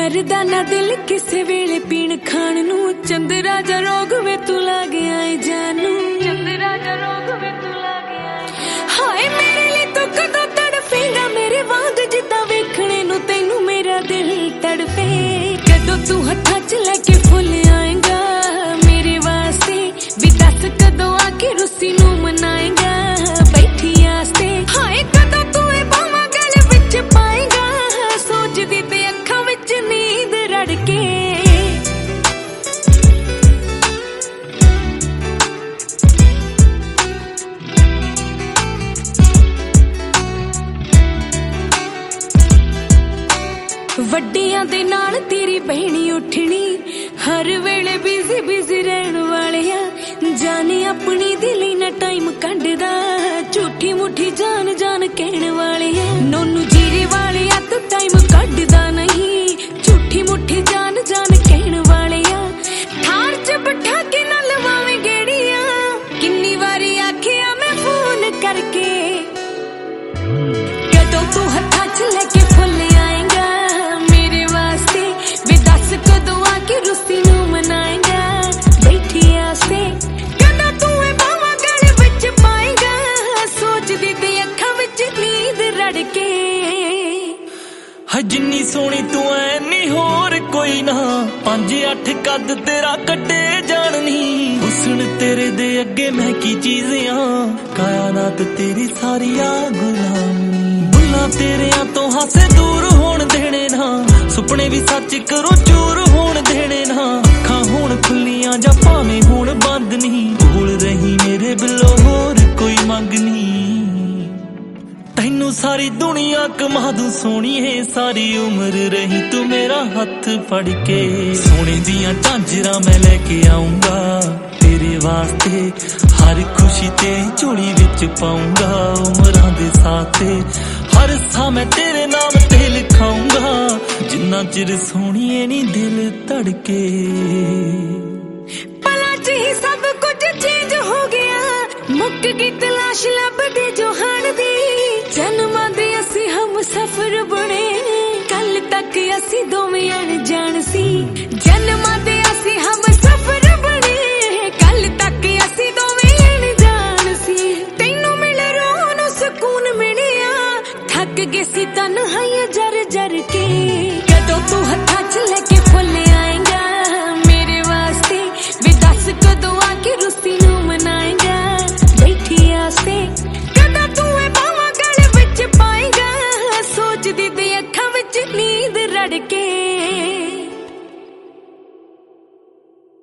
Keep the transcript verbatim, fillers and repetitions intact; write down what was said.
करदा ना दिल किसे वेले पीण खाण नू चंद्रा जा रोग वे तू लागे आए जानू चंद्रा जा रोग वे तू लागे आए हाय मेरे लिए तू कदों तड़फेगा मेरे वांग जिद्दां वेखणे नू तैनू मेरा दिल तड़फे कदों तू हत्थां च लेके फुल आएगा मेरे वास्ते भी दस कदों आके रुस्सी नू मनाएगा बैठी आस्ते हाय कदों तू ए बावां गल विच पाएगा सोचदी ते अखां विच नींद रड़ के ਵੱਡਿਆਂ ਦੇ ਨਾਲ तेरी बहनी उठनी हर वेले बिजी बिजी रहन वालिया जाने अपनी दिल ना टाइम कढदा झूठी मुठी जान जान कहण वालिया नोनू जीरे वालिया तू टाइम कढदा नहीं झूठी मुठी जान जान कहण वालिया थार च बैठा के ना लवावे गेड़िया किन्नी वारी आखिया मैं फोन करके कदों तू हत्थां च लेके फुल आएगा मेरे वास्ते वे दस कदों आके रुस्सी नू मनाएगा बैठी आस्ते कदों तू ए बावां गल विच पाएगा सोचदी ते अखां विच नींद रड़ के जिन्नी सोहनी तू ऐ नी होर कोई ना पंज अठ कद तेरा कट्टे जान नी हुस्न तेरे दे अगे मैं की चीज़ आ कायनात तेरी सारी आ गुलामी बुल्ला तेरिया तो हासे दूर होण देने ना सुपने भी सच करो चूर होण देने ना अखां होण खुलियां जा भावें होण बंद नी भूल रही मेरे बिलो होर कोई मंग नी तैनू सारी दुनिया कमा दूं सोहणीए सारी उम्र रही तू मेरा हथ फड़ के सोने दियां झांजरां मैं लेके आऊंगा तेरे वास्ते हर खुशी तेरी झोली विच पाऊंगा उमरां दे साथ हर सा मैं तेरे नाम ते लिखाऊंगा जिन्ना चिर सोहणीए नी दिल धड़के पला च ही सब कुछ चेंज हो गया मुक गई तलाश लभदे जो हाण दी जन्मां दे असी हम सफर बने कल तक असी दोवें अनजान सी जन्मां दे असी हम सफर बने कल तक असी दोवें अनजान सी तैनू मिल रोह नू सुकून मिलिया थक गए सी तन्हाइयां जर जर के कदों तू हत्थां च लेके फुल आएगा मेरे वास्ते वे दस कदों आके रुस्सी नू मनाएगा बैठी आस्ते कदों तू ए बावां गल विच पाएगा सोचदी ते अखां विच नींद रड़ के।